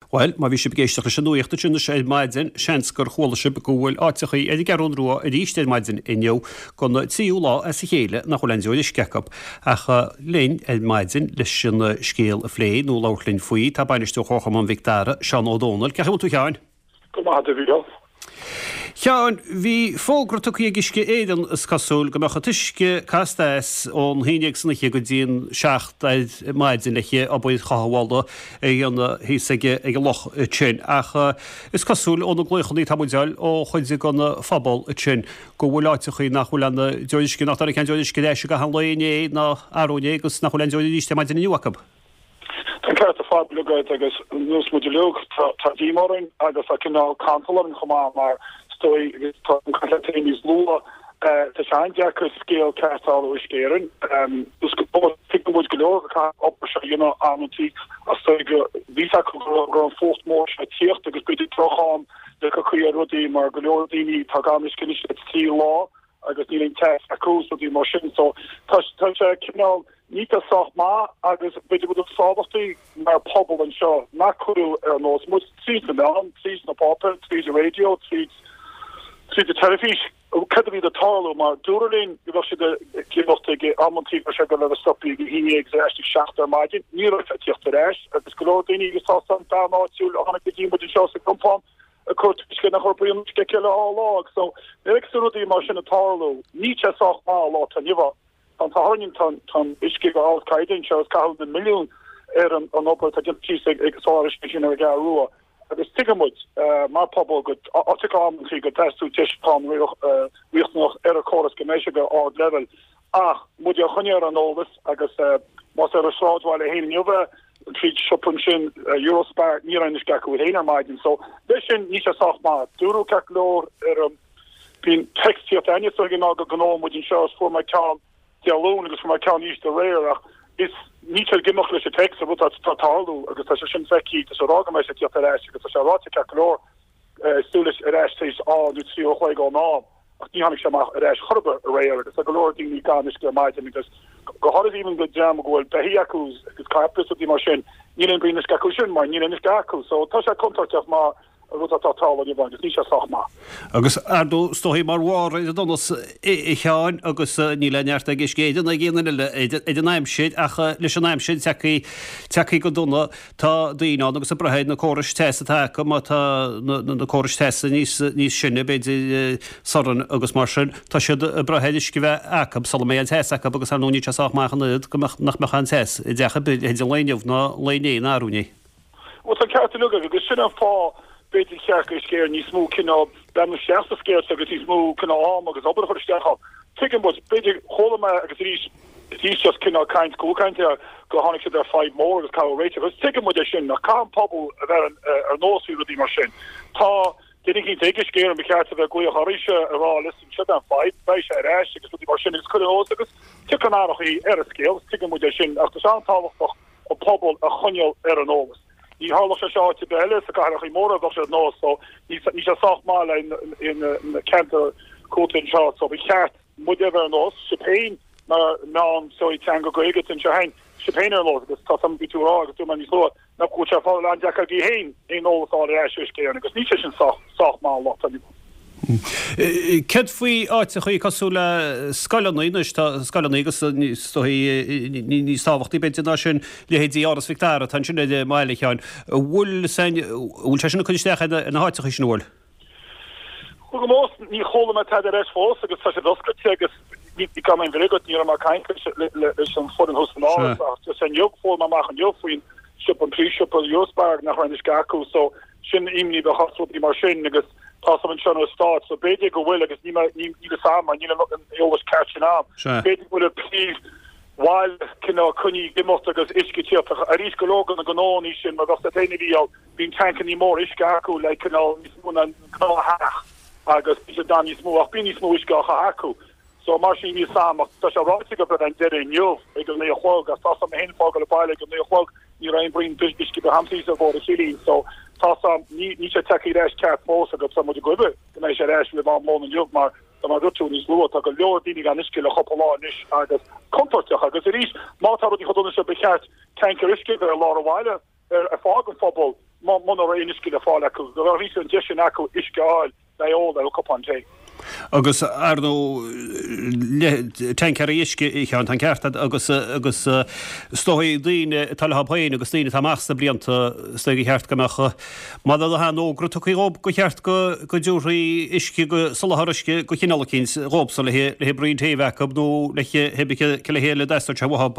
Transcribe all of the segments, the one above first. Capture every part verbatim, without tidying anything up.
Well, má bhí si begéisteach sin nuochtta sin sé maidin seans gur chola si gohfuil áitichaí ag garún ruá a ríiste maidin inniu gon tíú lá a sa chéile nach cholenúil scecap acha linn ag maidin leis sin scéal a phlé nó lálinn faoí tá bainisteú chócham an Victara Sean O'Donnell ceú tú cheáin. Go má bhí. Cheáin, hí fógrata í gisce éan is casúil go mecha tuisce castais ón híineag sanna go dtíon seacht maidin leiche a buid chaháilda anna híige ag loch tin ach is casúil ónna gluchaní tamúdeil ó chuide gona fabal a tin go bhfuil áitichaí nach chuilena deisci nach cean deisci éis go hanlaoné na aróné agus nach chuil deiste maidin nuachab. Tá ceart a fábla agus nús muidir leog tá dímoring agus a cinál cantalar an chomá mar stoi is lua te sein jacker scale castal o skeren um dus go tik mo gelo ka op you know amti as so visa go fourth more tiert agus bit trocham de ka rodi mar golodini tagamis kinish t law agus ni test a cruise of the motion so touch touch kinal nita soft ma agus bit go softly mar pobble and show na kuru er nos mo season on season pop season radio season Three the television could be the tall mar Durlin you know the give us to get ammonti for sure gonna stop he actually shaft their margin near at the rash at the school any you saw some time out to on a team with the shows to come from a coach is gonna help him to kill all log so the next to the emotion at all Nietzsche saw a lot and you on Harrington ton is give all kaiden shows called the million er an opera to get cheese exoration or garua agus tigamut mar pobl go article go testú tiisán riocht noch ar a choras goméisi go á level ach mu a chunear an ógus agus mas ar a sráidháil a héin jove trí siopun sin Eurospar ní an ga go héinar maidin so be sin ní a soch ma dúú calór ar bín textí aine so gin go gó mu se for my town dialón agus for my town east a réach is ní gimach leis text bud totalú agus tá sin feki a rága me se agus rá calór stúlis rééis á nu trí chuig go ná ach ní hannig sem rééis chorbe a ré agus a golóir dí gan is go maidin agus go har even go jam gohfuil behiacús agus capris dí mar sin ní an brin gaú sin mar ní is gaú so tá se kontaktach má agus ardú stohí mar war donnas i cheáin agus ní leneart a giscéidir na ggéan idir naimsid ach leis an naimsid teí teí go duna tá daoine agus a brehéid na choris testa take má na choris testa níos níos sinne beidir soran agus mar sin tá siad a brehéidir go bheith acab salméid teach agus an nóí teach maichaid go nach mechan tes i d decha bid idir léineh ná léné náúní. Wa a ce lu agus sinna fá beidir cheach scéir ní smú cinná ben seasta scéir agus tí smú cinná am agus obair chu stecha. Tuigen bud beidir chola agus rís rís just cinná kaint cúcainte go hánig ar five mór agus cá réite. Gus tuigen mu sin na cá pobl a bheit ar nóú dí mar sin. Tá Dinnig hí teige scéir an beart a bheith goile choise a rá list si an five bei sé réis agus dí mar sin is chu ó agus tu an nach í ar a scéil tuigen mu sin ach antáhacht ó pobl a chuneal ar an nógus. Ní hála se seo te beile a gar mór go se nó so ní ní se soch má in in Kenter Cotin shot so be chat mu ever nos Spain na ná so tango goget in hain Spain er los gus tam bit agus du man so na ko fa an jakar gi hein in all all ke agus ní sin soch soch má lot an. Ced faoi áite chuí cosúla scalaígus scalaígus ní sáhachtí beidir ná sin lehéadí áras Victara tan sin de maiile cheáin bhfuil bhfuil te sinna chuisteach na háite chu sinhil. Chu go mós ní chola me teidir éis fós agus tá sé doscrate agus ní gan an bhrigot ní mar caiin leis an fód an hostaná san jog fó amach an jog faoin siop an príisiop an Josberg nach an is gaú so sin imní be hasú í mar sin agus tá an se start so beidir go bhfuil agus ní ní sam ní always catching am beidir bhfuil a plís while cinná chuní gimocht agus iscitíocht a rís gológan a gnáí sin mar gas aine bhí bín tancan ní mór iscaú le canál mú an gná haach agus bí dan ní smú ach bí ní smú iscacha acu so mar sin ní sam tá se ráte go an de nniuh ag go le chog as tá sam hen fágal a bailile go le chog ní rain brin duisci go hamsí a bór a chilín so tá ní ní se take éis ceart fós a go sam gobe go mééis sé éis le má mó an jog mar mar ruú níos lu a go leor dínig an isci le chopá is agus kontorteach agus a rís má í chodonna se beart tanker iske a lá a bhile a fágan fphobal man ar inisci le fáil acu, go rí an deisi acu isceáil le ó le cupánté. Agus ar nó tear isce an tan ceartad agus agus stoí daine talhabhain agus daine táachsta blianta stoigi cheart gomecha má a ha ógra tuíób go cheart go go dúirí isci go solharrisce go chinálacíns róbsa le he brín téhhecha nó le hebice le héle deiste te bhab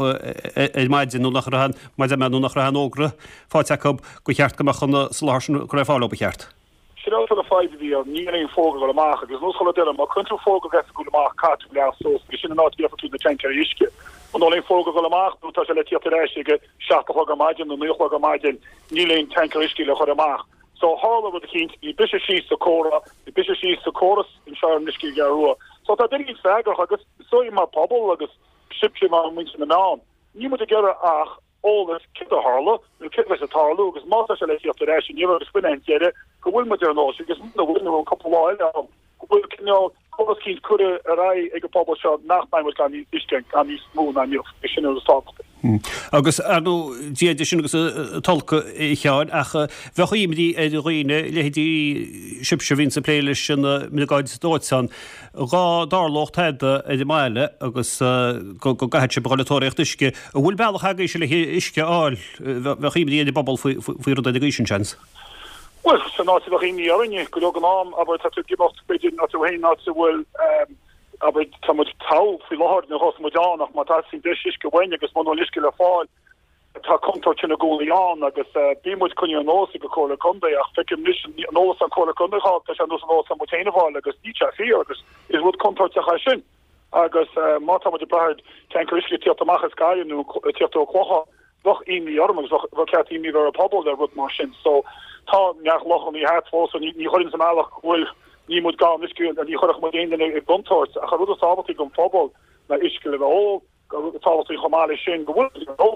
maidin nó nach rahan maid menú nach rahan ógra fáte go cheart gomecha na solharsin go fála cheart. Sit out the five the ní ein fogel go maach gus nos cholle ma kuntu fogel get go maach kat le so sin not die to the tanker iske on alleen fogel go maach do ta le tiige sha go maidin no no go maidin ní ein tanker iske le go maach so hall over the kind die bis she socora die bis she socoras in sha niski garua so dat ding fag agus so ma pobble agus ship ma min na naam ní moet together ach all this kid the harlo the kid was a tarlo agus ma se le op the you know the spin and go wil me der no gus no win een couple of go wil kno alles kind kude rai ag pobl shot nach my was gan isken gan is mo na you sin stop agus arno die sin agus tolke chean ach bhechaimdí é roiine lehédí sibse vín sa pléile sin mi gaid dóitsan rá darlocht heide é de meile agus go gaheit se bralatóíocht isce a bhfuil bailach haga se le isce áil bhechaimdí é bobbal fao a degation chance. Well, so not the ring the go go on about to give us to not to hay not to will um aber so much tau fi lord na hos modan nach mat sin dis go wen agus monoliske la fall ta kommt na go an agus bi moet kun je no go ko konde ach fe mission no an ko konde hat no no sam motenval agus ni fi agus is wat kom cha sin agus mat de bard tankerske ti machas ga nu ti kocha doch in die arm wat kat mi ver a pobl der wat mar sin so tá neach loch an í het fós ní ní chorin sem meach bhfuil ní moet ga misku an die choch moet een ag bontoort a chu sabbatí gom fbal na iskele ó sabbatí chomale sin go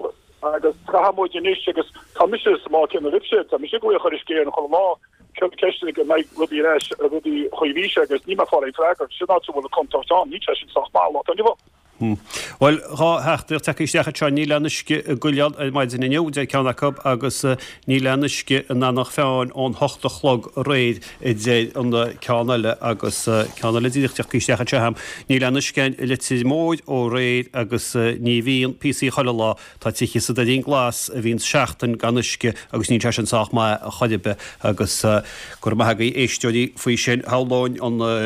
agus tra moet je ní agus tá mis má in lipse a mis go cho ske an cho lá ke go me rudi rudi choví agus ní fá tre sin bhfuil kontakt an ní sin soch má an niveau. Well rá heachtar takeíistecha te ní lenisce goleal maidin inniu dé ceanna cub agus ní lenisce nach feáin ón hochta chlog réid i dé an ceanile agus ceanile díochtteachíistecha teham ní leniscin li móid ó réid agus ní bhíon P C choile lá tá tiiche sa dín glas a bhín seaachtainganisce agus ní te an saach mai a chodibe agus gur maithagaí éisteí faoi sin háláin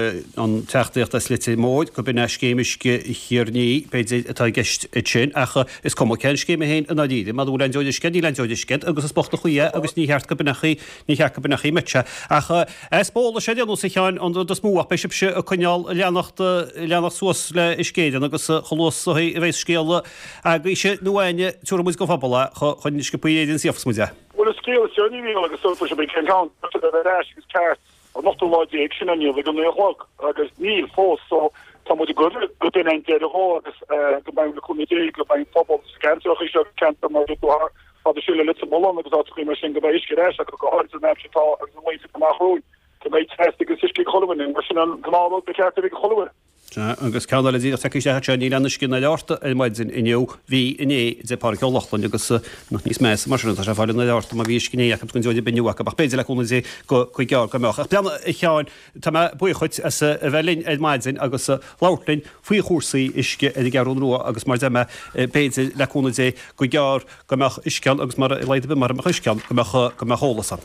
an teachtaíocht as li móid go bin céimiisce hir beidir atá gist sin acha is com cen céime héin a nadíide, má bhúil an deoidir cen, í len deoidir cen, agus is bochta chuie agus ní cheart go binachí ní cheart go binachí mite. Acha es bóla sé déanú sa cheáin an dos múach be sibse a chuneal leannacht leannach suas le iscéidean agus cholós a bhééis scéala agus ise nuaine túra mu go fabala chun is go puéidir siafsmuide. Well a scéal sení agus so be ken count gus ceart an noch lá sin an go néhog agus níl fós so Tá moet go go in ein de ho agus go bei de comité go bei pobl scan is kent mar haar fa de sule litse bol agus dat mar sin go bei is geré go hard na agus we ma ro go bei test si chowen en mar an gná be chowen. agus ceála dí take sé ní lenne cin leirta i maid sin inniu hí iné de park Lachlan agus nach níos meis mar se fáil na leirta a bhí cinné ach gon dúide benúach a beidir leúna sé go chu gear go meach. Beanna i cheáin tá bu chuid as a bhelinn id maid sin agus láirlinn faoi chósaí isce i gearún ruá agus mar deime béidir leúna sé go gear go meach iscean agus mar leidir mar a chuiscean go go hólasan.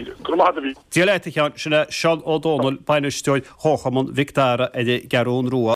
Dialéite chean sinna Sean O'Donnell bainisteoid Chochamon Victara é garún ruá